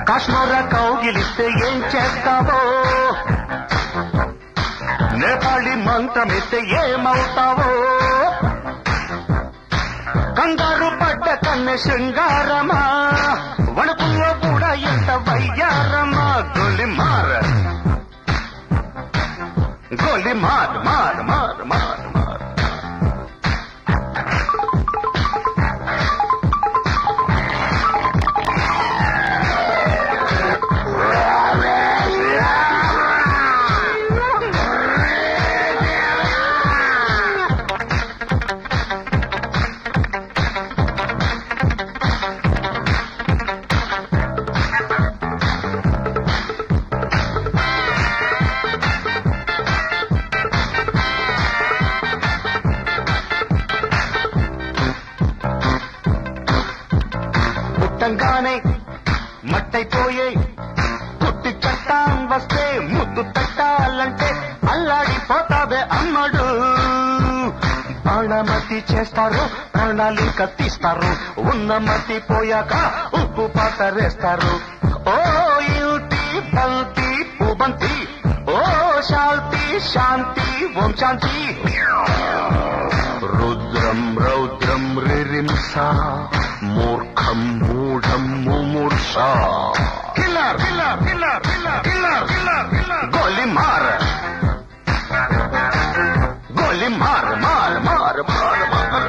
కాశ్మీర కౌగిలిస్తే ఏం చేస్తావో, నేపాళి మంత్రమిస్తే ఏమవుతావో, కంగారు పడ్డ కన్నె శృంగారమా, వణుకుల్లో కూడా ఎంత వయ్యారమా. గోలిమార్ గోలిమార్ మార్ మార్ మార్ మార్. పుట్టంగానే మట్టైపోయే పుట్టి చట్టాం వస్తే ముద్దు తట్టాలంటే అల్లాడిపోతావే అమ్మడు. బాణమతి చేస్తారు, ప్రణాళిక తీస్తారు, ఉన్న మతి పోయాక ఉప్పు పాతరేస్తారు. ఓ యుతి బంతి పుబంతి, ఓ శాంతి శాంతి ఓం శాంతి. రుద్రం రౌద్రం రిరింస, మూర్ఖం మూఢం ముమూర్ష. Killer killer killer killer killer killer killer. గోలిమార్ గోలిమార్ మార్ మార్ మార్ మార్.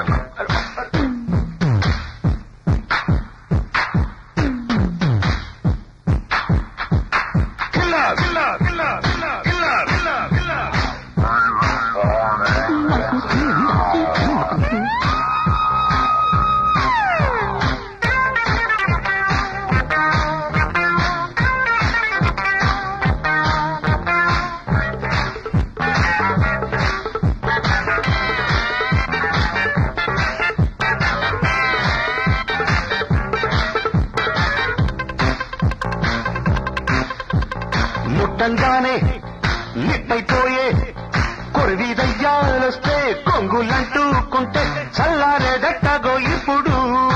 Killer killer killer killer killer killer killer. ముట్టంగానే నిప్పైపోయే కొరివి దయ్యాలొస్తే కొంగులంటూకుంటే చల్లారేదట్టగో ఇప్పుడు.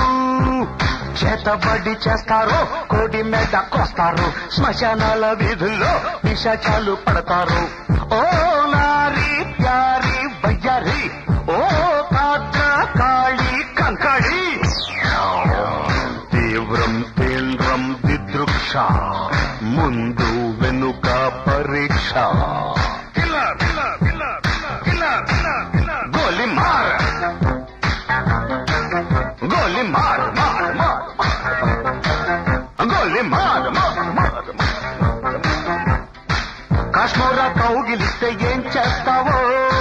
చేతబడి చేస్తారో కోడి మీద కోస్తారు, శ్మశానాల వీధుల్లో పిశాచాలు పడతారు. ఓ నారి ప్యారి బయ్యారి, ఓ పాత్ర కాళీ కంకడి. తీవ్రం తీవ్రం దిదృక్ష, ముందు వెనుక పరీక్ష. గోలిమార్ గోలిమార్ మార్ మార్ గోలిమార్ మార్ మార్. కాశ్మీర కౌగిలిస్తే ఏం చేస్తావో,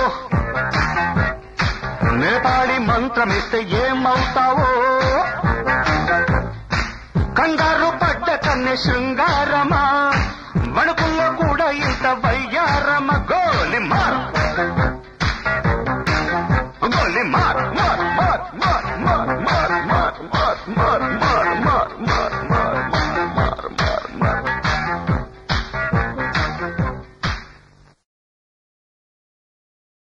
నేపాళి మంత్రమిస్తే ఏమవుతావో, కంగారు పడ్డ కన్నె శృంగార